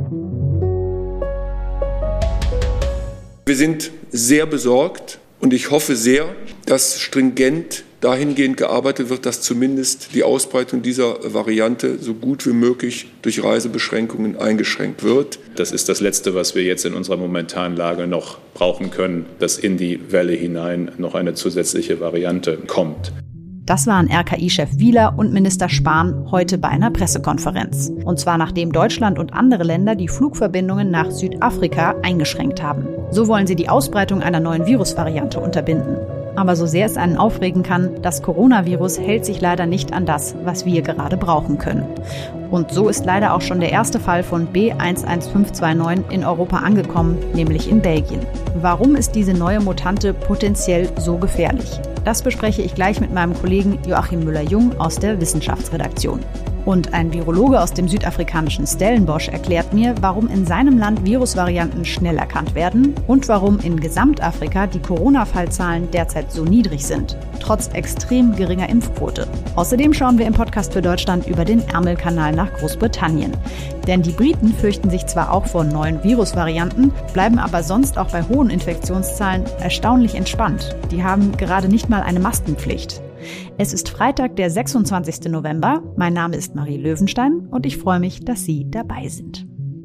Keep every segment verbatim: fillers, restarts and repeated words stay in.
Wir sind sehr besorgt und ich hoffe sehr, dass stringent dahingehend gearbeitet wird, dass zumindest die Ausbreitung dieser Variante so gut wie möglich durch Reisebeschränkungen eingeschränkt wird. Das ist das Letzte, was wir jetzt in unserer momentanen Lage noch brauchen können, dass in die Welle hinein noch eine zusätzliche Variante kommt. Das waren R K I-Chef Wieler und Minister Spahn heute bei einer Pressekonferenz. Und zwar nachdem Deutschland und andere Länder die Flugverbindungen nach Südafrika eingeschränkt haben. So wollen sie die Ausbreitung einer neuen Virusvariante unterbinden. Aber so sehr es einen aufregen kann, das Coronavirus hält sich leider nicht an das, was wir gerade brauchen können. Und so ist leider auch schon der erste Fall von B eins eins fünf zwei neun in Europa angekommen, nämlich in Belgien. Warum ist diese neue Mutante potenziell so gefährlich? Das bespreche ich gleich mit meinem Kollegen Joachim Müller-Jung aus der Wissenschaftsredaktion. Und ein Virologe aus dem südafrikanischen Stellenbosch erklärt mir, warum in seinem Land Virusvarianten schnell erkannt werden und warum in Gesamtafrika die Corona-Fallzahlen derzeit so niedrig sind, trotz extrem geringer Impfquote. Außerdem schauen wir im Podcast für Deutschland über den Ärmelkanal nach Großbritannien. Denn die Briten fürchten sich zwar auch vor neuen Virusvarianten, bleiben aber sonst auch bei hohen Infektionszahlen erstaunlich entspannt. Die haben gerade nicht mal eine Maskenpflicht. Es ist Freitag, der sechsundzwanzigsten November. Mein Name ist Marie Löwenstein und ich freue mich, dass Sie dabei sind.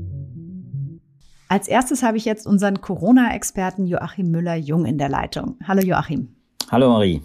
Als erstes habe ich jetzt unseren Corona-Experten Joachim Müller-Jung in der Leitung. Hallo Joachim. Hallo Marie.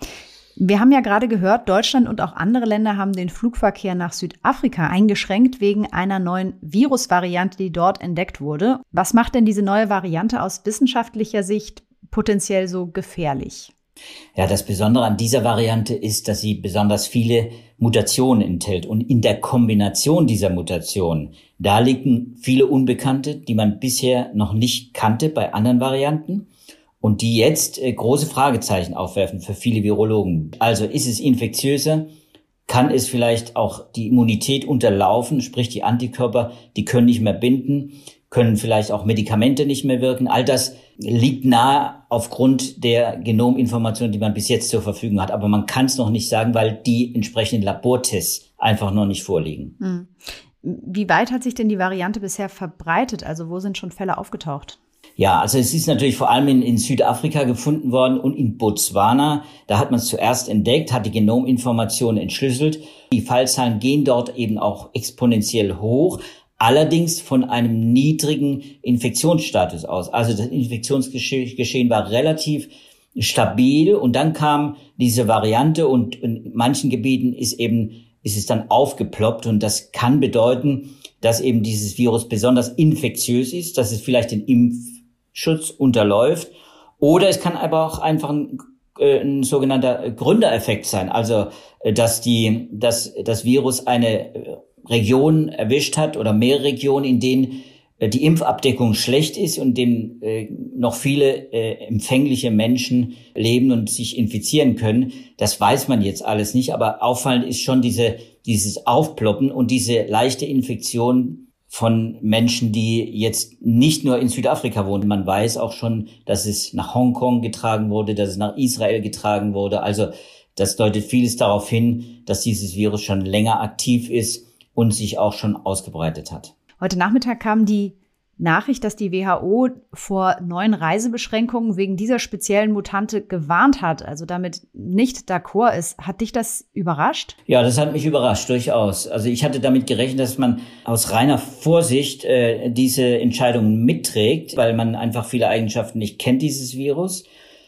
Wir haben ja gerade gehört, Deutschland und auch andere Länder haben den Flugverkehr nach Südafrika eingeschränkt wegen einer neuen Virusvariante, die dort entdeckt wurde. Was macht denn diese neue Variante aus wissenschaftlicher Sicht potenziell so gefährlich? Ja, das Besondere an dieser Variante ist, dass sie besonders viele Mutationen enthält. Und in der Kombination dieser Mutationen, da liegen viele Unbekannte, die man bisher noch nicht kannte bei anderen Varianten und die jetzt äh, große Fragezeichen aufwerfen für viele Virologen. Also ist es infektiöser? Kann es vielleicht auch die Immunität unterlaufen, sprich die Antikörper, die können nicht mehr binden, können vielleicht auch Medikamente nicht mehr wirken. All das liegt nahe aufgrund der Genominformation, die man bis jetzt zur Verfügung hat. Aber man kann es noch nicht sagen, weil die entsprechenden Labortests einfach noch nicht vorliegen. Hm. Wie weit hat sich denn die Variante bisher verbreitet? Also wo sind schon Fälle aufgetaucht? Ja, also es ist natürlich vor allem in, in Südafrika gefunden worden und in Botswana. Da hat man es zuerst entdeckt, hat die Genominformation entschlüsselt. Die Fallzahlen gehen dort eben auch exponentiell hoch. Allerdings von einem niedrigen Infektionsstatus aus. Also das Infektionsgeschehen war relativ stabil und dann kam diese Variante und in manchen Gebieten ist eben, ist es dann aufgeploppt und das kann bedeuten, dass eben dieses Virus besonders infektiös ist, dass es vielleicht den Impfschutz unterläuft oder es kann aber auch einfach ein, äh, ein sogenannter Gründereffekt sein. Also, dass die, dass das Virus eine Regionen erwischt hat oder mehrere Regionen, in denen äh, die Impfabdeckung schlecht ist und dem äh, noch viele äh, empfängliche Menschen leben und sich infizieren können. Das weiß man jetzt alles nicht, aber auffallend ist schon diese dieses Aufploppen und diese leichte Infektion von Menschen, die jetzt nicht nur in Südafrika wohnen. Man weiß auch schon, dass es nach Hongkong getragen wurde, dass es nach Israel getragen wurde. Also das deutet vieles darauf hin, dass dieses Virus schon länger aktiv ist und sich auch schon ausgebreitet hat. Heute Nachmittag kam die Nachricht, dass die W H O vor neuen Reisebeschränkungen wegen dieser speziellen Mutante gewarnt hat, also damit nicht d'accord ist. Hat dich das überrascht? Ja, das hat mich überrascht, durchaus. Also ich hatte damit gerechnet, dass man aus reiner Vorsicht äh, diese Entscheidungen mitträgt, weil man einfach viele Eigenschaften nicht kennt, dieses Virus.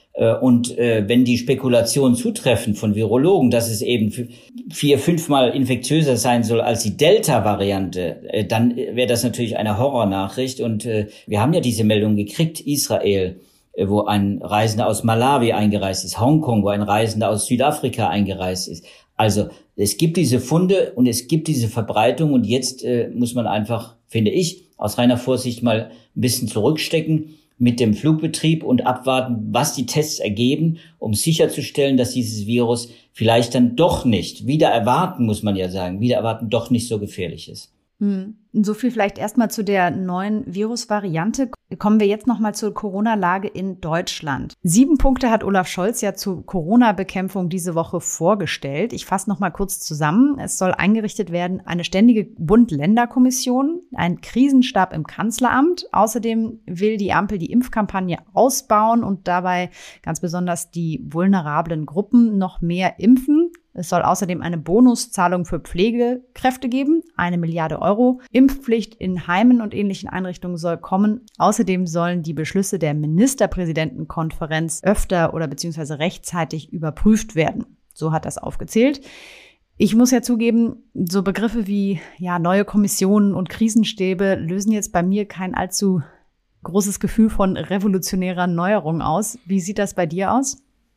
Und äh, wenn die Spekulationen zutreffen von Virologen, dass es eben vier, fünfmal infektiöser sein soll als die Delta-Variante, äh, dann wäre das natürlich eine Horrornachricht. Und äh, wir haben ja diese Meldung gekriegt, Israel, äh, wo ein Reisender aus Malawi eingereist ist, Hongkong, wo ein Reisender aus Südafrika eingereist ist. Also es gibt diese Funde und es gibt diese Verbreitung und jetzt äh, muss man einfach, finde ich, aus reiner Vorsicht mal ein bisschen zurückstecken mit dem Flugbetrieb und abwarten, was die Tests ergeben, um sicherzustellen, dass dieses Virus vielleicht dann doch nicht, wieder erwarten, muss man ja sagen, wieder erwarten, doch nicht so gefährlich ist. Hm. So viel vielleicht erstmal zu der neuen Virusvariante. Kommen wir jetzt nochmal zur Corona-Lage in Deutschland. Sieben Punkte hat Olaf Scholz ja zur Corona-Bekämpfung diese Woche vorgestellt. Ich fasse nochmal kurz zusammen. Es soll eingerichtet werden eine ständige Bund-Länder-Kommission, ein Krisenstab im Kanzleramt. Außerdem will die Ampel die Impfkampagne ausbauen und dabei ganz besonders die vulnerablen Gruppen noch mehr impfen. Es soll außerdem eine Bonuszahlung für Pflegekräfte geben, eine Milliarde Euro. Impfpflicht in Heimen und ähnlichen Einrichtungen soll kommen. Außerdem sollen die Beschlüsse der Ministerpräsidentenkonferenz öfter oder beziehungsweise rechtzeitig überprüft werden. So hat das aufgezählt. Ich muss ja zugeben, so Begriffe wie ja neue Kommissionen und Krisenstäbe lösen jetzt bei mir kein allzu großes Gefühl von revolutionärer Neuerung aus. Wie sieht das bei dir aus?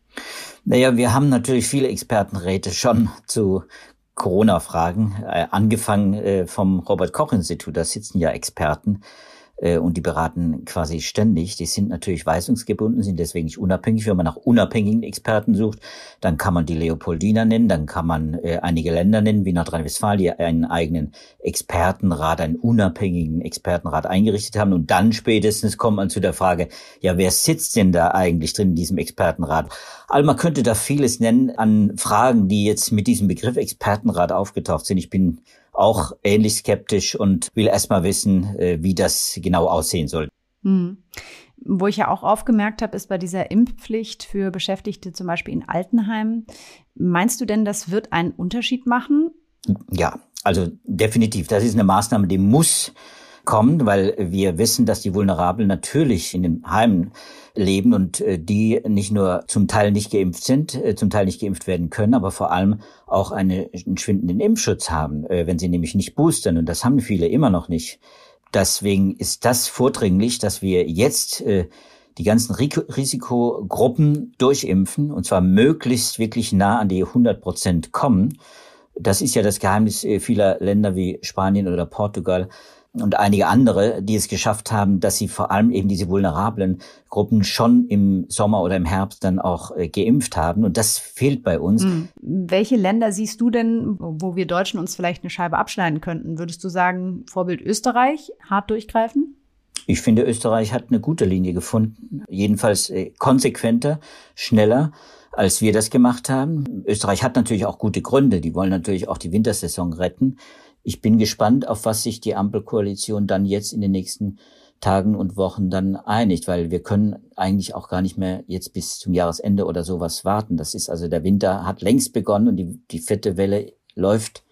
Naja, wir haben natürlich viele Expertenräte schon zu Corona-Fragen, äh, angefangen äh, vom Robert-Koch-Institut, da sitzen ja Experten äh, und die beraten quasi ständig. Die sind natürlich weisungsgebunden, sind deswegen nicht unabhängig. Wenn man nach unabhängigen Experten sucht, dann kann man die Leopoldina nennen, dann kann man äh, einige Länder nennen, wie Nordrhein-Westfalen, die einen eigenen Expertenrat, einen unabhängigen Expertenrat eingerichtet haben. Und dann spätestens kommt man zu der Frage, ja, wer sitzt denn da eigentlich drin in diesem Expertenrat? Also man könnte da vieles nennen an Fragen, die jetzt mit diesem Begriff Expertenrat aufgetaucht sind. Ich bin auch ähnlich skeptisch und will erst mal wissen, wie das genau aussehen soll. Hm. Wo ich ja auch aufgemerkt habe, ist bei dieser Impfpflicht für Beschäftigte zum Beispiel in Altenheimen. Meinst du denn, das wird einen Unterschied machen? Ja, also definitiv. Das ist eine Maßnahme, die muss kommen, weil wir wissen, dass die Vulnerablen natürlich in den Heimen leben und die nicht nur zum Teil nicht geimpft sind, zum Teil nicht geimpft werden können, aber vor allem auch einen schwindenden Impfschutz haben, wenn sie nämlich nicht boostern. Und das haben viele immer noch nicht. Deswegen ist das vordringlich, dass wir jetzt die ganzen Risikogruppen durchimpfen und zwar möglichst wirklich nah an die hundert Prozent kommen. Das ist ja das Geheimnis vieler Länder wie Spanien oder Portugal und einige andere, die es geschafft haben, dass sie vor allem eben diese vulnerablen Gruppen schon im Sommer oder im Herbst dann auch äh, geimpft haben. Und das fehlt bei uns. Mhm. Welche Länder siehst du denn, wo wir Deutschen uns vielleicht eine Scheibe abschneiden könnten? Würdest du sagen, Vorbild Österreich, hart durchgreifen? Ich finde, Österreich hat eine gute Linie gefunden. Jedenfalls äh, konsequenter, schneller, als wir das gemacht haben. Österreich hat natürlich auch gute Gründe. Die wollen natürlich auch die Wintersaison retten. Ich bin gespannt, auf was sich die Ampelkoalition dann jetzt in den nächsten Tagen und Wochen dann einigt, weil wir können eigentlich auch gar nicht mehr jetzt bis zum Jahresende oder sowas warten. Das ist also, der Winter hat längst begonnen und die, die vierte Welle läuft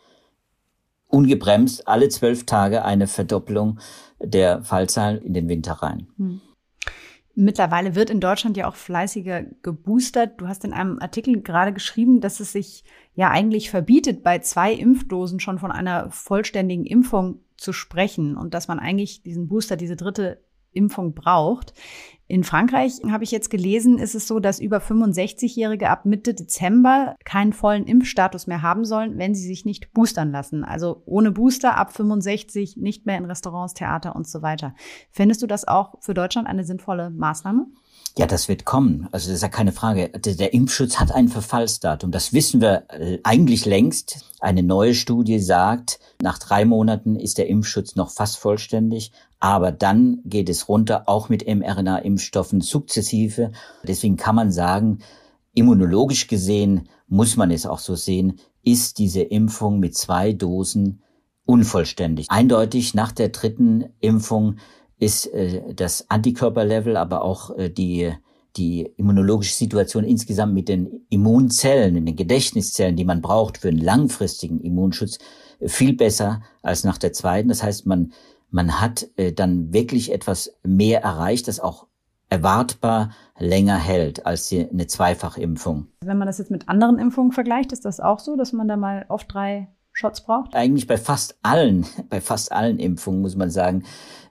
ungebremst alle zwölf Tage eine Verdoppelung der Fallzahlen in den Winter rein. Hm. Mittlerweile wird in Deutschland ja auch fleißiger geboostert. Du hast in einem Artikel gerade geschrieben, dass es sich ja eigentlich verbietet, bei zwei Impfdosen schon von einer vollständigen Impfung zu sprechen und dass man eigentlich diesen Booster, diese dritte Impfung braucht. In Frankreich, habe ich jetzt gelesen, ist es so, dass über fünfundsechzigjährige ab Mitte Dezember keinen vollen Impfstatus mehr haben sollen, wenn sie sich nicht boostern lassen. Also ohne Booster ab fünfundsechzig nicht mehr in Restaurants, Theater und so weiter. Findest du das auch für Deutschland eine sinnvolle Maßnahme? Ja, das wird kommen. Also das ist ja keine Frage. Der Impfschutz hat ein Verfallsdatum. Das wissen wir eigentlich längst. Eine neue Studie sagt, nach drei Monaten ist der Impfschutz noch fast vollständig. Aber dann geht es runter, auch mit mRNA-Impfstoffen sukzessive. Deswegen kann man sagen, immunologisch gesehen, muss man es auch so sehen, ist diese Impfung mit zwei Dosen unvollständig. Eindeutig nach der dritten Impfung ist äh, das Antikörperlevel, aber auch äh, die die immunologische Situation insgesamt mit den Immunzellen, den Gedächtniszellen, die man braucht für einen langfristigen Immunschutz, äh, viel besser als nach der zweiten. Das heißt, man man hat äh, dann wirklich etwas mehr erreicht, das auch erwartbar länger hält als die, eine Zweifachimpfung. Wenn man das jetzt mit anderen Impfungen vergleicht, ist das auch so, dass man da mal oft drei Shots braucht? Eigentlich bei fast allen, bei fast allen Impfungen, muss man sagen,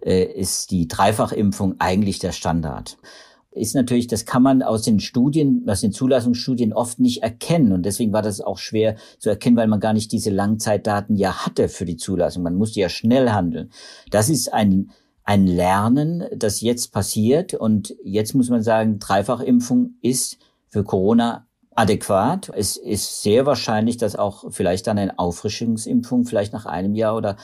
ist die Dreifachimpfung eigentlich der Standard. Ist natürlich, das kann man aus den Studien, aus den Zulassungsstudien oft nicht erkennen. Und deswegen war das auch schwer zu erkennen, weil man gar nicht diese Langzeitdaten ja hatte für die Zulassung. Man musste ja schnell handeln. Das ist ein, ein Lernen, das jetzt passiert. Und jetzt muss man sagen, Dreifachimpfung ist für Corona adäquat. Es ist sehr wahrscheinlich, dass auch vielleicht dann eine Auffrischungsimpfung vielleicht nach einem Jahr oder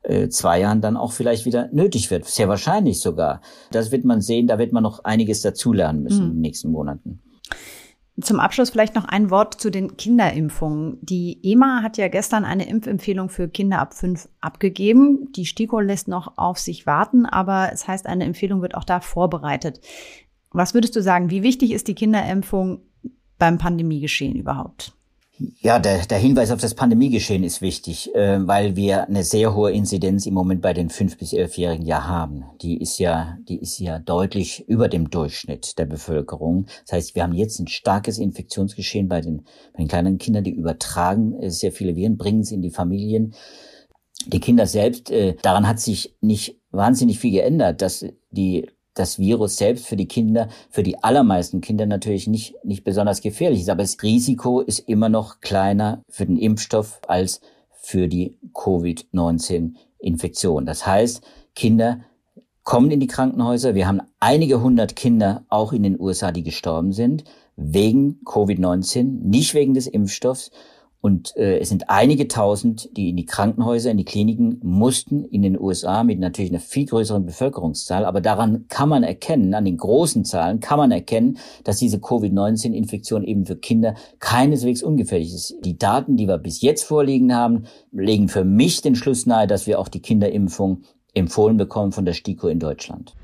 äh, zwei Jahren dann auch vielleicht wieder nötig wird. Sehr wahrscheinlich sogar. Das wird man sehen, da wird man noch einiges dazulernen müssen mhm. in den nächsten Monaten. Zum Abschluss vielleicht noch ein Wort zu den Kinderimpfungen. Die E M A hat ja gestern eine Impfempfehlung für Kinder ab fünf abgegeben. Die STIKO lässt noch auf sich warten, aber es heißt, eine Empfehlung wird auch da vorbereitet. Was würdest du sagen, wie wichtig ist die Kinderimpfung beim Pandemiegeschehen überhaupt? Ja, der, der Hinweis auf das Pandemiegeschehen ist wichtig, äh, weil wir eine sehr hohe Inzidenz im Moment bei den fünf- bis elfjährigen ja haben. Die ist ja, die ist ja deutlich über dem Durchschnitt der Bevölkerung. Das heißt, wir haben jetzt ein starkes Infektionsgeschehen bei den, bei den kleinen Kindern, die übertragen äh, sehr viele Viren, bringen sie in die Familien. Die Kinder selbst, äh, daran hat sich nicht wahnsinnig viel geändert, dass die das Virus selbst für die Kinder, für die allermeisten Kinder natürlich nicht, nicht besonders gefährlich ist. Aber das Risiko ist immer noch kleiner für den Impfstoff als für die Covid neunzehn Infektion. Das heißt, Kinder kommen in die Krankenhäuser. Wir haben einige hundert Kinder auch in den U S A, die gestorben sind, wegen Covid neunzehn, nicht wegen des Impfstoffs. Und äh, es sind einige tausend, die in die Krankenhäuser, in die Kliniken mussten in den U S A mit natürlich einer viel größeren Bevölkerungszahl. Aber daran kann man erkennen, an den großen Zahlen kann man erkennen, dass diese Covid neunzehn Infektion eben für Kinder keineswegs ungefährlich ist. Die Daten, die wir bis jetzt vorliegen haben, legen für mich den Schluss nahe, dass wir auch die Kinderimpfung empfohlen bekommen von der STIKO in Deutschland.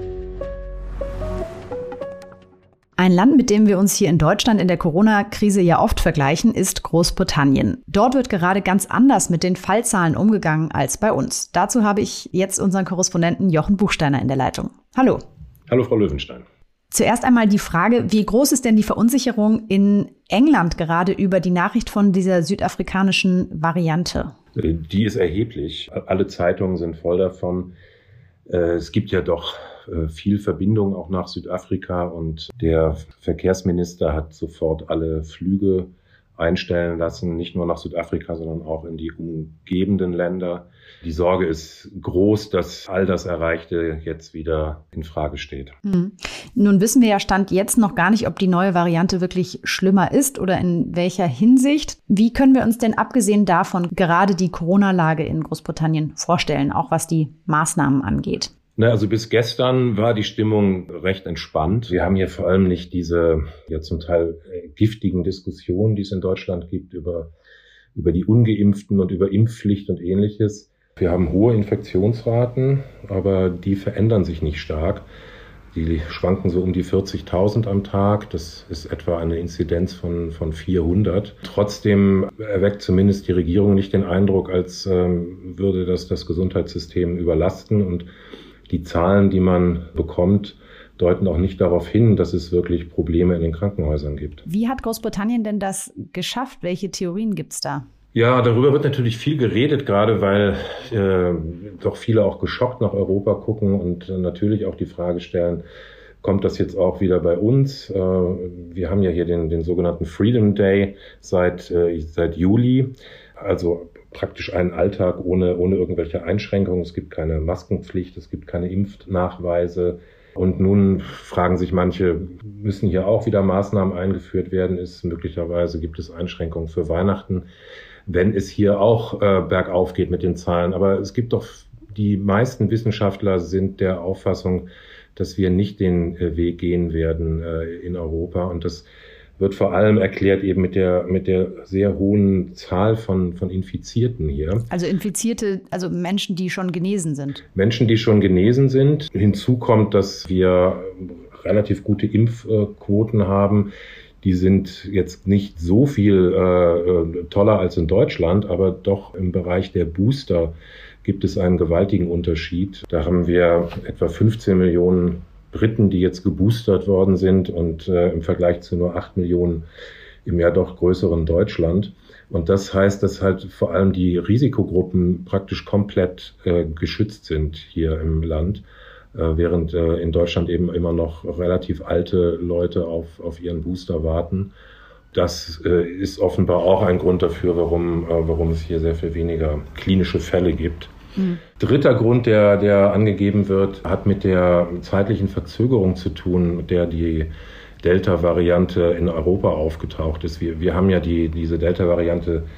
Ein Land, mit dem wir uns hier in Deutschland in der Corona-Krise ja oft vergleichen, ist Großbritannien. Dort wird gerade ganz anders mit den Fallzahlen umgegangen als bei uns. Dazu habe ich jetzt unseren Korrespondenten Jochen Buchsteiner in der Leitung. Hallo. Hallo, Frau Löwenstein. Zuerst einmal die Frage, wie groß ist denn die Verunsicherung in England gerade über die Nachricht von dieser südafrikanischen Variante? Die ist erheblich. Alle Zeitungen sind voll davon. Es gibt ja doch viel Verbindung auch nach Südafrika und der Verkehrsminister hat sofort alle Flüge einstellen lassen, nicht nur nach Südafrika, sondern auch in die umgebenden Länder. Die Sorge ist groß, dass all das Erreichte jetzt wieder in Frage steht. Hm. Nun wissen wir ja Stand jetzt noch gar nicht, ob die neue Variante wirklich schlimmer ist oder in welcher Hinsicht. Wie können wir uns denn abgesehen davon gerade die Corona-Lage in Großbritannien vorstellen, auch was die Maßnahmen angeht? Na, also bis gestern war die Stimmung recht entspannt. Wir haben hier vor allem nicht diese ja zum Teil giftigen Diskussionen, die es in Deutschland gibt über, über die Ungeimpften und über Impfpflicht und Ähnliches. Wir haben hohe Infektionsraten, aber die verändern sich nicht stark. Die schwanken so um die vierzigtausend am Tag. Das ist etwa eine Inzidenz von, von vierhundert. Trotzdem erweckt zumindest die Regierung nicht den Eindruck, als ähm, würde das das Gesundheitssystem überlasten. Und die Zahlen, die man bekommt, deuten auch nicht darauf hin, dass es wirklich Probleme in den Krankenhäusern gibt. Wie hat Großbritannien denn das geschafft? Welche Theorien gibt es da? Ja, darüber wird natürlich viel geredet, gerade weil äh, doch viele auch geschockt nach Europa gucken und äh, natürlich auch die Frage stellen, kommt das jetzt auch wieder bei uns? Äh, wir haben ja hier den, den sogenannten Freedom Day seit, äh, seit Juli, also praktisch einen Alltag ohne, ohne irgendwelche Einschränkungen. Es gibt keine Maskenpflicht, es gibt keine Impfnachweise. Und nun fragen sich manche, müssen hier auch wieder Maßnahmen eingeführt werden? Ist möglicherweise gibt es Einschränkungen für Weihnachten, wenn es hier auch äh, bergauf geht mit den Zahlen. Aber es gibt doch, die meisten Wissenschaftler sind der Auffassung, dass wir nicht den äh, Weg gehen werden äh, in Europa. Und das wird vor allem erklärt eben mit der, mit der sehr hohen Zahl von, von Infizierten hier. Also Infizierte, also Menschen, die schon genesen sind. Menschen, die schon genesen sind. Hinzu kommt, dass wir relativ gute Impfquoten haben. Die sind jetzt nicht so viel äh, toller als in Deutschland, aber doch im Bereich der Booster gibt es einen gewaltigen Unterschied. Da haben wir etwa fünfzehn Millionen Briten, die jetzt geboostert worden sind und äh, im Vergleich zu nur acht Millionen im ja doch größeren Deutschland. Und das heißt, dass halt vor allem die Risikogruppen praktisch komplett äh, geschützt sind hier im Land, äh, während äh, in Deutschland eben immer noch relativ alte Leute auf, auf ihren Booster warten. Das äh, ist offenbar auch ein Grund dafür, warum, äh, warum es hier sehr viel weniger klinische Fälle gibt. Mhm. Dritter Grund, der, der angegeben wird, hat mit der zeitlichen Verzögerung zu tun, mit der die Delta-Variante in Europa aufgetaucht ist. Wir, wir haben ja die, diese Delta-Variante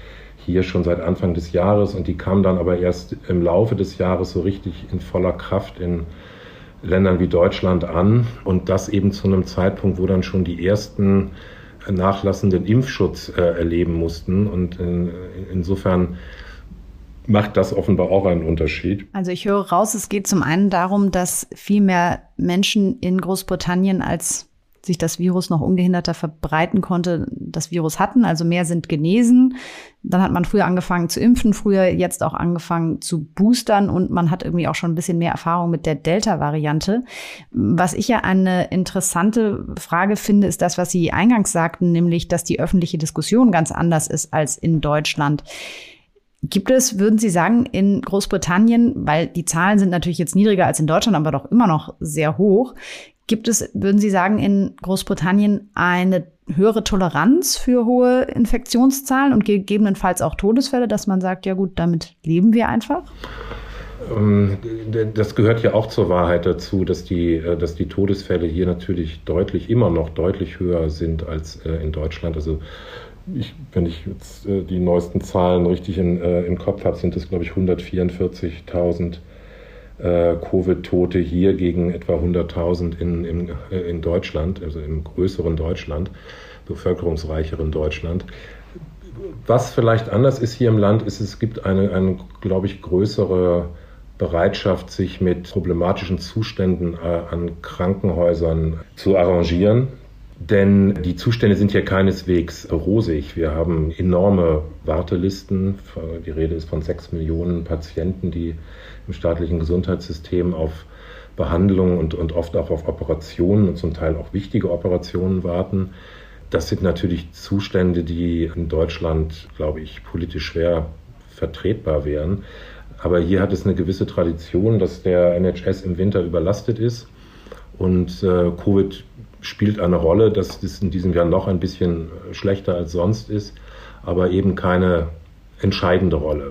hier schon seit Anfang des Jahres und die kam dann aber erst im Laufe des Jahres so richtig in voller Kraft in Ländern wie Deutschland an und das eben zu einem Zeitpunkt, wo dann schon die ersten nachlassenden Impfschutz äh, erleben mussten und in, insofern macht das offenbar auch einen Unterschied. Also ich höre raus, es geht zum einen darum, dass viel mehr Menschen in Großbritannien, als sich das Virus noch ungehinderter verbreiten konnte, das Virus hatten. Also mehr sind genesen. Dann hat man früher angefangen zu impfen, früher jetzt auch angefangen zu boostern und man hat irgendwie auch schon ein bisschen mehr Erfahrung mit der Delta-Variante. Was ich ja eine interessante Frage finde, ist das, was Sie eingangs sagten, nämlich, dass die öffentliche Diskussion ganz anders ist als in Deutschland. Gibt es, würden Sie sagen, in Großbritannien, weil die Zahlen sind natürlich jetzt niedriger als in Deutschland, aber doch immer noch sehr hoch, gibt es, würden Sie sagen, in Großbritannien eine höhere Toleranz für hohe Infektionszahlen und gegebenenfalls auch Todesfälle, dass man sagt, ja gut, damit leben wir einfach? Das gehört ja auch zur Wahrheit dazu, dass die, dass die Todesfälle hier natürlich deutlich, immer noch deutlich höher sind als in Deutschland. Also ich, wenn ich jetzt die neuesten Zahlen richtig in, im Kopf habe, sind es, glaube ich, hundertvierundvierzigtausend Covid-Tote hier gegen etwa hunderttausend in, in, in Deutschland, also im größeren Deutschland, bevölkerungsreicheren Deutschland. Was vielleicht anders ist hier im Land, ist, es gibt eine, eine glaube ich, größere Bereitschaft, sich mit problematischen Zuständen äh, an Krankenhäusern zu arrangieren. Denn die Zustände sind hier keineswegs rosig. Wir haben enorme Wartelisten. Die Rede ist von sechs Millionen Patienten, die im staatlichen Gesundheitssystem auf Behandlung und, und oft auch auf Operationen und zum Teil auch wichtige Operationen warten. Das sind natürlich Zustände, die in Deutschland, glaube ich, politisch schwer vertretbar wären. Aber hier hat es eine gewisse Tradition, dass der N H S im Winter überlastet ist und äh, Covid spielt eine Rolle, dass es in diesem Jahr noch ein bisschen schlechter als sonst ist, aber eben keine entscheidende Rolle.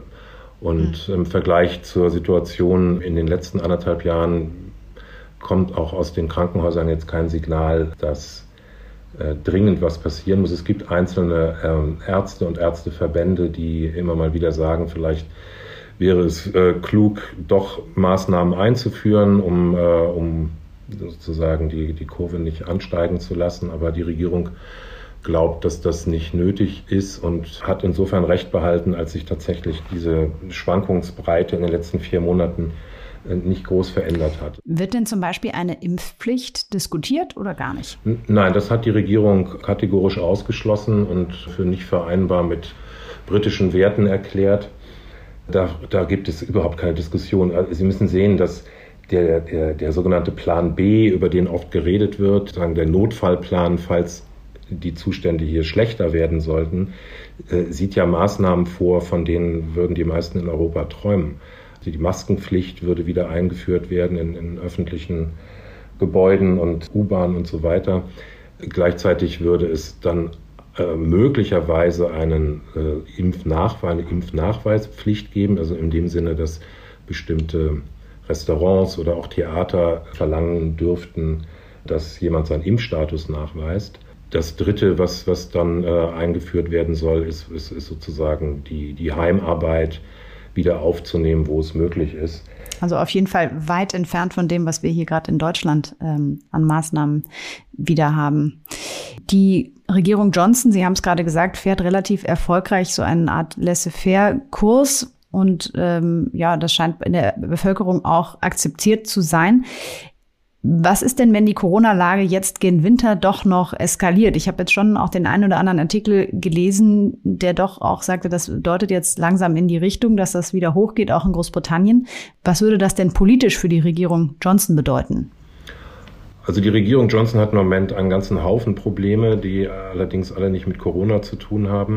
Und im Vergleich zur Situation in den letzten anderthalb Jahren kommt auch aus den Krankenhäusern jetzt kein Signal, dass äh, dringend was passieren muss. Es gibt einzelne ähm, Ärzte und Ärzteverbände, die immer mal wieder sagen, vielleicht wäre es äh, klug, doch Maßnahmen einzuführen, um, äh, um sozusagen die, die Kurve nicht ansteigen zu lassen. Aber die Regierung glaubt, dass das nicht nötig ist und hat insofern Recht behalten, als sich tatsächlich diese Schwankungsbreite in den letzten vier Monaten nicht groß verändert hat. Wird denn zum Beispiel eine Impfpflicht diskutiert oder gar nicht? Nein, das hat die Regierung kategorisch ausgeschlossen und für nicht vereinbar mit britischen Werten erklärt. Da, da gibt es überhaupt keine Diskussion. Sie müssen sehen, dass der, der, der sogenannte Plan B, über den oft geredet wird, sagen der Notfallplan, falls die Zustände hier schlechter werden sollten, äh, sieht ja Maßnahmen vor, von denen würden die meisten in Europa träumen. Also die Maskenpflicht würde wieder eingeführt werden in, in öffentlichen Gebäuden und U-Bahnen und so weiter. Gleichzeitig würde es dann äh, möglicherweise einen äh, Impfnachweis, eine Impfnachweispflicht geben, also in dem Sinne, dass bestimmte Restaurants oder auch Theater verlangen dürften, dass jemand seinen Impfstatus nachweist. Das Dritte, was, was dann äh, eingeführt werden soll, ist, ist, ist sozusagen die, die Heimarbeit wieder aufzunehmen, wo es möglich ist. Also auf jeden Fall weit entfernt von dem, was wir hier gerade in Deutschland ähm, an Maßnahmen wieder haben. Die Regierung Johnson, Sie haben es gerade gesagt, fährt relativ erfolgreich so eine Art Laissez-faire-Kurs. Und ähm, ja, das scheint in der Bevölkerung auch akzeptiert zu sein. Was ist denn, wenn die Corona-Lage jetzt gegen Winter doch noch eskaliert? Ich habe jetzt schon auch den einen oder anderen Artikel gelesen, der doch auch sagte, das deutet jetzt langsam in die Richtung, dass das wieder hochgeht, auch in Großbritannien. Was würde das denn politisch für die Regierung Johnson bedeuten? Also die Regierung Johnson hat im Moment einen ganzen Haufen Probleme, die allerdings alle nicht mit Corona zu tun haben.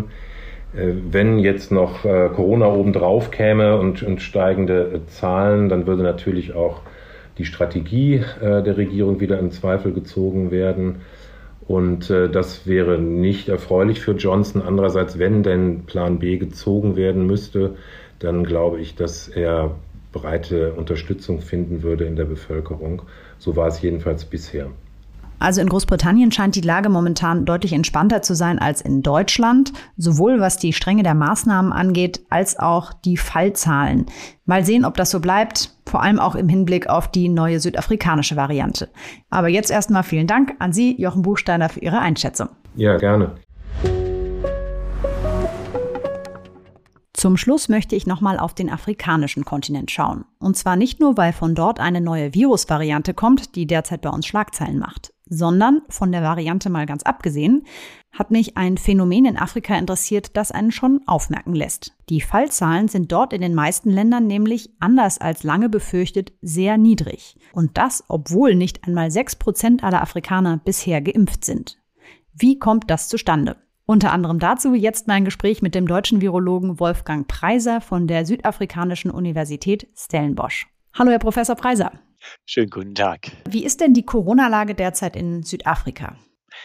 Wenn jetzt noch Corona obendrauf käme und, und steigende Zahlen, dann würde natürlich auch die Strategie äh, der Regierung wieder in Zweifel gezogen werden. Und äh, das wäre nicht erfreulich für Johnson. Andererseits, wenn denn Plan B gezogen werden müsste, dann glaube ich, dass er breite Unterstützung finden würde in der Bevölkerung. So war es jedenfalls bisher. Also in Großbritannien scheint die Lage momentan deutlich entspannter zu sein als in Deutschland, sowohl was die Strenge der Maßnahmen angeht, als auch die Fallzahlen. Mal sehen, ob das so bleibt, vor allem auch im Hinblick auf die neue südafrikanische Variante. Aber jetzt erstmal vielen Dank an Sie, Jochen Buchsteiner, für Ihre Einschätzung. Ja, gerne. Zum Schluss möchte ich nochmal auf den afrikanischen Kontinent schauen. Und zwar nicht nur, weil von dort eine neue Virusvariante kommt, die derzeit bei uns Schlagzeilen macht, sondern von der Variante mal ganz abgesehen, hat mich ein Phänomen in Afrika interessiert, das einen schon aufmerken lässt. Die Fallzahlen sind dort in den meisten Ländern nämlich, anders als lange befürchtet, sehr niedrig. Und das, obwohl nicht einmal sechs Prozent aller Afrikaner bisher geimpft sind. Wie kommt das zustande? Unter anderem dazu jetzt mein Gespräch mit dem deutschen Virologen Wolfgang Preiser von der Südafrikanischen Universität Stellenbosch. Hallo, Herr Professor Preiser. Schönen guten Tag. Wie ist denn die Corona-Lage derzeit in Südafrika?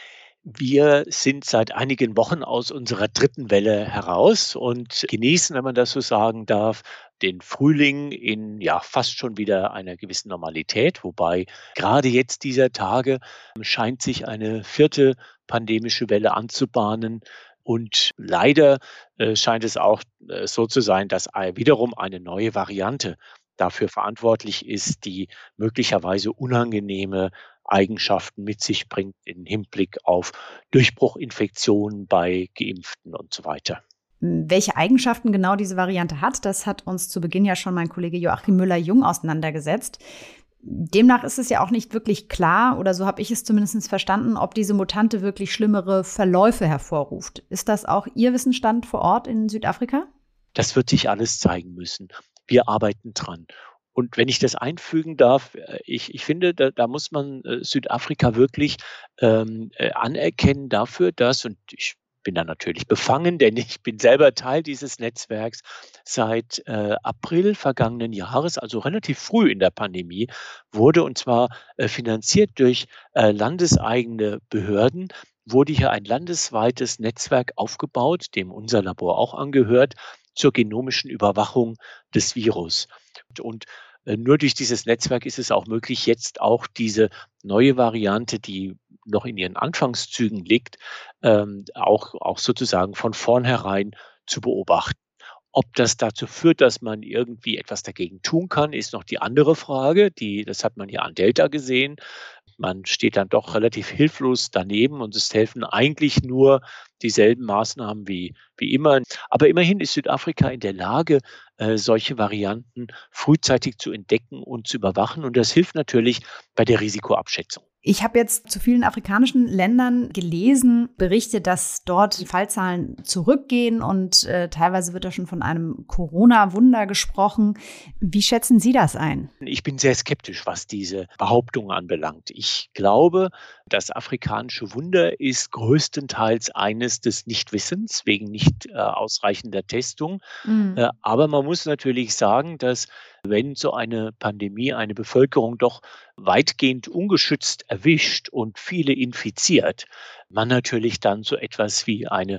Wir sind seit einigen Wochen aus unserer dritten Welle heraus und genießen, wenn man das so sagen darf, den Frühling in ja fast schon wieder einer gewissen Normalität. Wobei gerade jetzt dieser Tage scheint sich eine vierte pandemische Welle anzubahnen. Und leider äh, scheint es auch äh, so zu sein, dass äh, wiederum eine neue Variante dafür verantwortlich ist, die möglicherweise unangenehme Eigenschaften mit sich bringt im Hinblick auf Durchbruchinfektionen bei Geimpften und so weiter. Welche Eigenschaften genau diese Variante hat, das hat uns zu Beginn ja schon mein Kollege Joachim Müller-Jung auseinandergesetzt. Demnach ist es ja auch nicht wirklich klar, oder so habe ich es zumindest verstanden, ob diese Mutante wirklich schlimmere Verläufe hervorruft. Ist das auch Ihr Wissensstand vor Ort in Südafrika? Das wird sich alles zeigen müssen. Wir arbeiten dran. Und wenn ich das einfügen darf, ich, ich finde, da, da muss man äh, Südafrika wirklich ähm, äh, anerkennen dafür, dass, und ich bin da natürlich befangen, denn ich bin selber Teil dieses Netzwerks seit äh, April vergangenen Jahres, also relativ früh in der Pandemie, wurde und zwar äh, finanziert durch äh, landeseigene Behörden, wurde hier ein landesweites Netzwerk aufgebaut, dem unser Labor auch angehört, zur genomischen Überwachung des Virus. Und äh, nur durch dieses Netzwerk ist es auch möglich, jetzt auch diese neue Variante, die noch in ihren Anfangszügen liegt, ähm, auch, auch sozusagen von vornherein zu beobachten. Ob das dazu führt, dass man irgendwie etwas dagegen tun kann, ist noch die andere Frage. Die, das hat man ja an Delta gesehen. Man steht dann doch relativ hilflos daneben und es helfen eigentlich nur dieselben Maßnahmen wie, wie immer. Aber immerhin ist Südafrika in der Lage, äh, solche Varianten frühzeitig zu entdecken und zu überwachen. Und das hilft natürlich bei der Risikoabschätzung. Ich habe jetzt zu vielen afrikanischen Ländern gelesen, Berichte, dass dort die Fallzahlen zurückgehen und äh, teilweise wird da schon von einem Corona-Wunder gesprochen. Wie schätzen Sie das ein? Ich bin sehr skeptisch, was diese Behauptung anbelangt. Ich glaube, das afrikanische Wunder ist größtenteils eines des Nichtwissens wegen nicht äh, ausreichender Testung. Mhm. Äh, aber man muss natürlich sagen, dass wenn so eine Pandemie eine Bevölkerung doch weitgehend ungeschützt erwischt und viele infiziert, man natürlich dann so etwas wie eine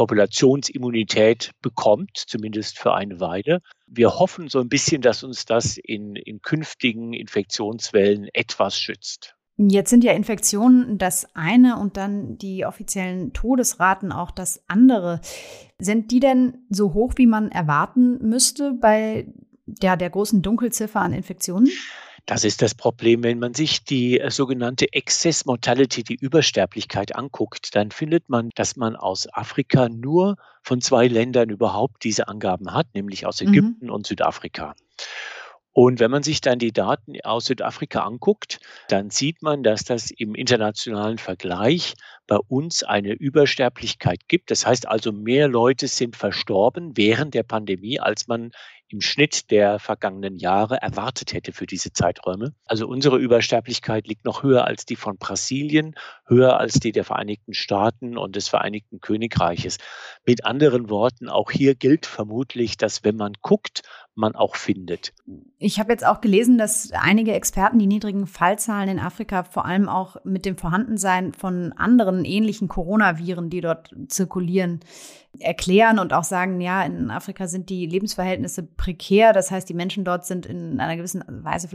Populationsimmunität bekommt, zumindest für eine Weile. Wir hoffen so ein bisschen, dass uns das in, in künftigen Infektionswellen etwas schützt. Jetzt sind ja Infektionen das eine und dann die offiziellen Todesraten auch das andere. Sind die denn so hoch, wie man erwarten müsste bei der, der großen Dunkelziffer an Infektionen? Das ist das Problem. Wenn man sich die äh, sogenannte Excess Mortality, die Übersterblichkeit anguckt, dann findet man, dass man aus Afrika nur von zwei Ländern überhaupt diese Angaben hat, nämlich aus Ägypten mhm. und Südafrika. Und wenn man sich dann die Daten aus Südafrika anguckt, dann sieht man, dass das im internationalen Vergleich bei uns eine Übersterblichkeit gibt. Das heißt also, mehr Leute sind verstorben während der Pandemie, als man im Schnitt der vergangenen Jahre erwartet hätte für diese Zeiträume. Also unsere Übersterblichkeit liegt noch höher als die von Brasilien, höher als die der Vereinigten Staaten und des Vereinigten Königreiches. Mit anderen Worten, auch hier gilt vermutlich, dass wenn man guckt, man auch findet. Ich habe jetzt auch gelesen, dass einige Experten die niedrigen Fallzahlen in Afrika vor allem auch mit dem Vorhandensein von anderen ähnlichen Coronaviren, die dort zirkulieren, erklären und auch sagen, ja, in Afrika sind die Lebensverhältnisse prekär. Das heißt, die Menschen dort sind in einer gewissen Weise vielleicht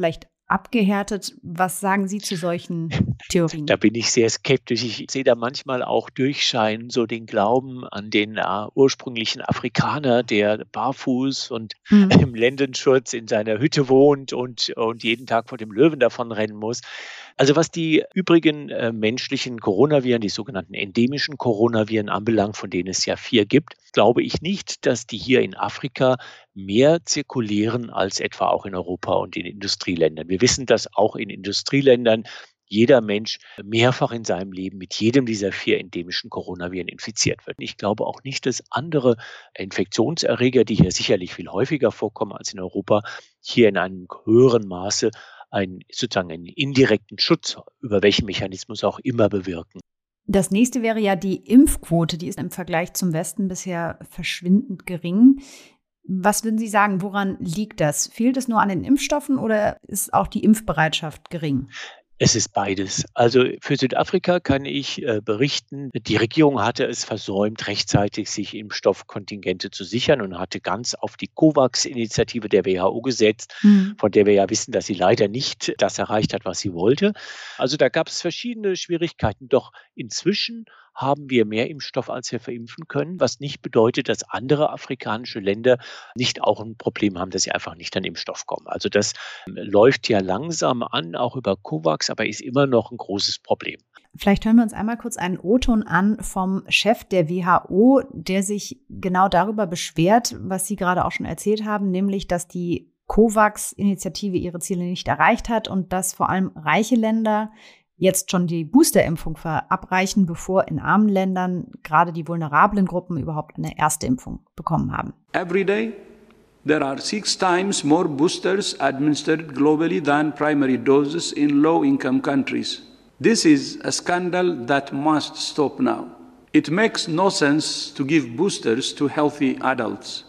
abgehärtet. Was sagen Sie zu solchen Theorien? Da bin ich sehr skeptisch. Ich sehe da manchmal auch durchscheinen, so den Glauben an den äh, ursprünglichen Afrikaner, der barfuß und Mhm. im Lendenschurz in seiner Hütte wohnt und, und jeden Tag vor dem Löwen davonrennen muss. Also was die übrigen äh, menschlichen Coronaviren, die sogenannten endemischen Coronaviren anbelangt, von denen es ja vier gibt, glaube ich nicht, dass die hier in Afrika mehr zirkulieren als etwa auch in Europa und in Industrieländern. Wir wissen, dass auch in Industrieländern jeder Mensch mehrfach in seinem Leben mit jedem dieser vier endemischen Coronaviren infiziert wird. Ich glaube auch nicht, dass andere Infektionserreger, die hier sicherlich viel häufiger vorkommen als in Europa, hier in einem höheren Maße einen, sozusagen einen indirekten Schutz, über welchen Mechanismus auch immer, bewirken. Das nächste wäre ja die Impfquote. Die ist im Vergleich zum Westen bisher verschwindend gering. Was würden Sie sagen, woran liegt das? Fehlt es nur an den Impfstoffen oder ist auch die Impfbereitschaft gering? Es ist beides. Also für Südafrika kann ich äh, berichten, die Regierung hatte es versäumt, rechtzeitig sich Impfstoffkontingente zu sichern und hatte ganz auf die COVAX-Initiative der W H O gesetzt, Mhm. von der wir ja wissen, dass sie leider nicht das erreicht hat, was sie wollte. Also da gab es verschiedene Schwierigkeiten. Doch inzwischen haben wir mehr Impfstoff, als wir verimpfen können, was nicht bedeutet, dass andere afrikanische Länder nicht auch ein Problem haben, dass sie einfach nicht an Impfstoff kommen. Also das ähm, läuft ja langsam an, auch über COVAX, aber ist immer noch ein großes Problem. Vielleicht hören wir uns einmal kurz einen O-Ton an vom Chef der W H O, der sich genau darüber beschwert, was Sie gerade auch schon erzählt haben, nämlich, dass die COVAX-Initiative ihre Ziele nicht erreicht hat und dass vor allem reiche Länder jetzt schon die Boosterimpfung verabreichen, bevor in armen Ländern gerade die vulnerablen Gruppen überhaupt eine erste Impfung bekommen haben. Every day, there are six times more boosters administered globally than primary doses in low-income countries. This is a scandal that must stop now. It makes no sense to give boosters to healthy adults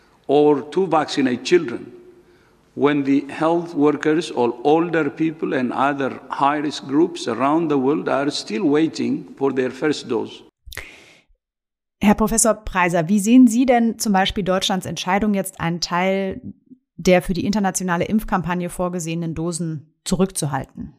or to vaccinate children when the health workers or older people and other high-risk groups around the world are still waiting for their first dose. Herr Professor Preiser, wie sehen Sie denn zum Beispiel Deutschlands Entscheidung, jetzt einen Teil der für die internationale Impfkampagne vorgesehenen Dosen zurückzuhalten?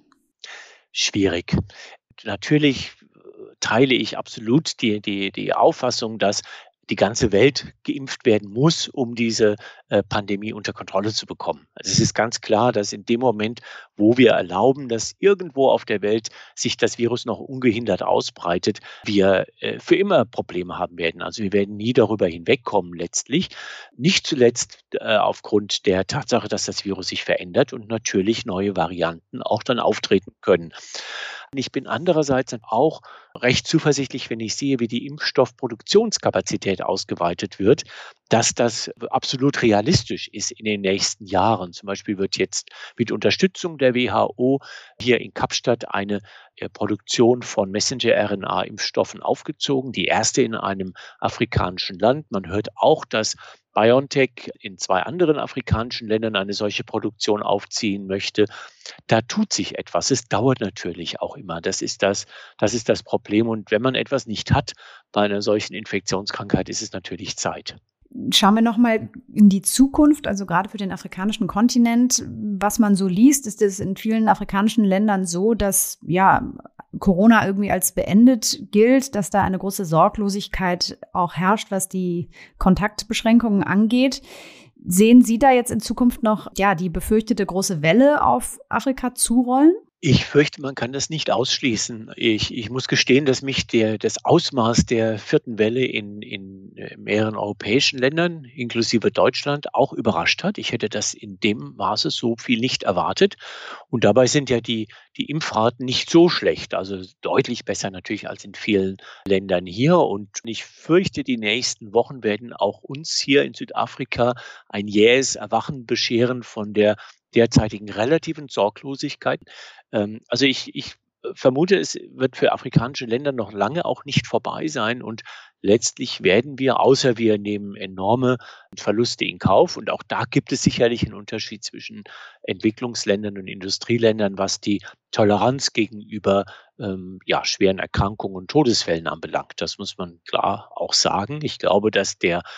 Schwierig. Natürlich teile ich absolut die, die, die Auffassung, dass die ganze Welt geimpft werden muss, um diese äh, Pandemie unter Kontrolle zu bekommen. Also es ist ganz klar, dass in dem Moment, wo wir erlauben, dass irgendwo auf der Welt sich das Virus noch ungehindert ausbreitet, wir äh, für immer Probleme haben werden. Also wir werden nie darüber hinwegkommen letztlich. Nicht zuletzt äh, aufgrund der Tatsache, dass das Virus sich verändert und natürlich neue Varianten auch dann auftreten können. Ich bin andererseits auch recht zuversichtlich, wenn ich sehe, wie die Impfstoffproduktionskapazität ausgeweitet wird, dass das absolut realistisch ist in den nächsten Jahren. Zum Beispiel wird jetzt mit Unterstützung der W H O hier in Kapstadt eine Produktion von Messenger-R N A-Impfstoffen aufgezogen, die erste in einem afrikanischen Land. Man hört auch, dass BioNTech in zwei anderen afrikanischen Ländern eine solche Produktion aufziehen möchte. Da tut sich etwas. Es dauert natürlich auch immer. Das ist das, das ist das Problem. Und wenn man etwas nicht hat bei einer solchen Infektionskrankheit, ist es natürlich Zeit. Schauen wir noch mal in die Zukunft, also gerade für den afrikanischen Kontinent. Was man so liest, ist es in vielen afrikanischen Ländern so, dass ja Corona irgendwie als beendet gilt, dass da eine große Sorglosigkeit auch herrscht, was die Kontaktbeschränkungen angeht. Sehen Sie da jetzt in Zukunft noch ja die befürchtete große Welle auf Afrika zurollen? Ich fürchte, man kann das nicht ausschließen. Ich, ich muss gestehen, dass mich der, das Ausmaß der vierten Welle in, in mehreren europäischen Ländern, inklusive Deutschland, auch überrascht hat. Ich hätte das in dem Maße so viel nicht erwartet. Und dabei sind ja die, die Impfraten nicht so schlecht, also deutlich besser natürlich als in vielen Ländern hier. Und ich fürchte, die nächsten Wochen werden auch uns hier in Südafrika ein jähes Erwachen bescheren von der derzeitigen relativen Sorglosigkeit. Also ich, ich vermute, es wird für afrikanische Länder noch lange auch nicht vorbei sein und letztlich werden wir, außer wir nehmen enorme Verluste in Kauf, und auch da gibt es sicherlich einen Unterschied zwischen Entwicklungsländern und Industrieländern, was die Toleranz gegenüber ähm, ja, schweren Erkrankungen und Todesfällen anbelangt. Das muss man klar auch sagen. Ich glaube, dass der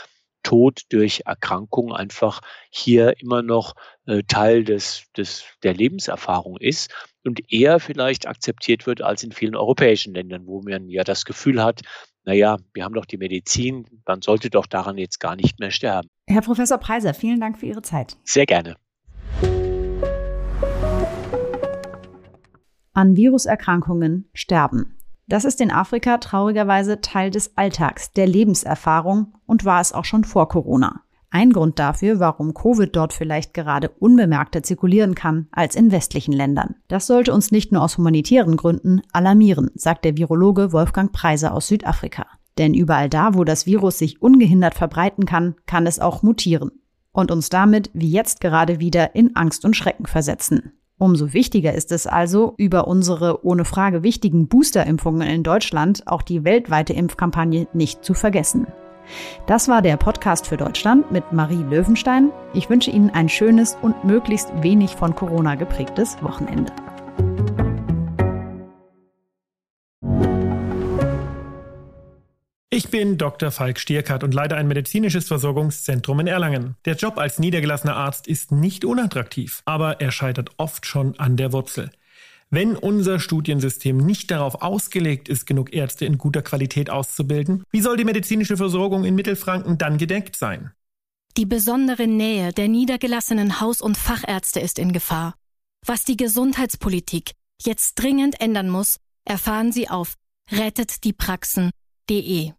Tod durch Erkrankung einfach hier immer noch äh, Teil des, des, der Lebenserfahrung ist und eher vielleicht akzeptiert wird als in vielen europäischen Ländern, wo man ja das Gefühl hat, naja, wir haben doch die Medizin, man sollte doch daran jetzt gar nicht mehr sterben. Herr Professor Preiser, vielen Dank für Ihre Zeit. Sehr gerne. An Viruserkrankungen sterben. Das ist in Afrika traurigerweise Teil des Alltags, der Lebenserfahrung und war es auch schon vor Corona. Ein Grund dafür, warum Covid dort vielleicht gerade unbemerkter zirkulieren kann als in westlichen Ländern. Das sollte uns nicht nur aus humanitären Gründen alarmieren, sagt der Virologe Wolfgang Preiser aus Südafrika. Denn überall da, wo das Virus sich ungehindert verbreiten kann, kann es auch mutieren und uns damit, wie jetzt gerade wieder, in Angst und Schrecken versetzen. Umso wichtiger ist es also, über unsere ohne Frage wichtigen Boosterimpfungen in Deutschland auch die weltweite Impfkampagne nicht zu vergessen. Das war der Podcast für Deutschland mit Marie Löwenstein. Ich wünsche Ihnen ein schönes und möglichst wenig von Corona geprägtes Wochenende. Ich bin Doktor Falk Stierkart und leite ein medizinisches Versorgungszentrum in Erlangen. Der Job als niedergelassener Arzt ist nicht unattraktiv, aber er scheitert oft schon an der Wurzel. Wenn unser Studiensystem nicht darauf ausgelegt ist, genug Ärzte in guter Qualität auszubilden, wie soll die medizinische Versorgung in Mittelfranken dann gedeckt sein? Die besondere Nähe der niedergelassenen Haus- und Fachärzte ist in Gefahr. Was die Gesundheitspolitik jetzt dringend ändern muss, erfahren Sie auf rettet die praxen punkt de.